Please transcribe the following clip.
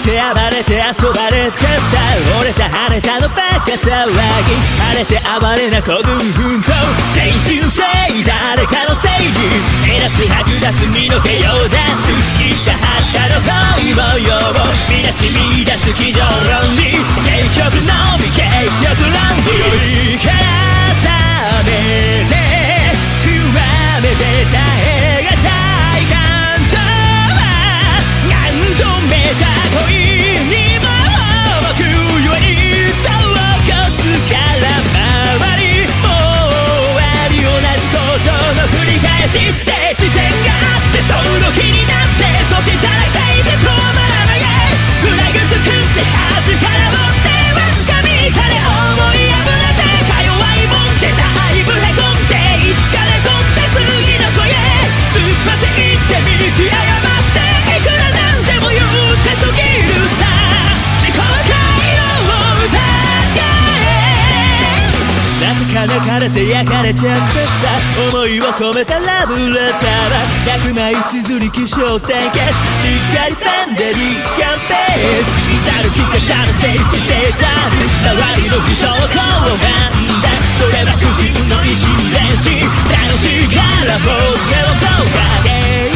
て暴れて遊ばれてさ、折れた跳ねたのバカ騒ぎ、晴れて暴れな孤軍奮闘、青春性誰かの正義、目立つ剥奪身の毛よだつ、切ったはったの恋模様を皆しみ出す机上論理、結局のみ結局論理、夜から覚めて極めて耐え難い感情は何度目か恋にも僕よりと起こすから周りも終わり同じことの繰り返しで視線があってその気になってそしたら大で止まらないフラグ作って端から持ってわずか見かれ思い破れてか弱いもんでだいぶへこんでいつかれ込んで次の子へ突っ走って道誤っていくらなんでも容赦すぎるさ自己回路を疑えなぜか抜かれて焼かれちゃってさ思いを込めたラブレターは100枚綴り起承転結しっかりペンでリカンペース至る聞かざる静止せざる周りの人をこうなんだそれは苦心の意志練習楽しいから僕をどうか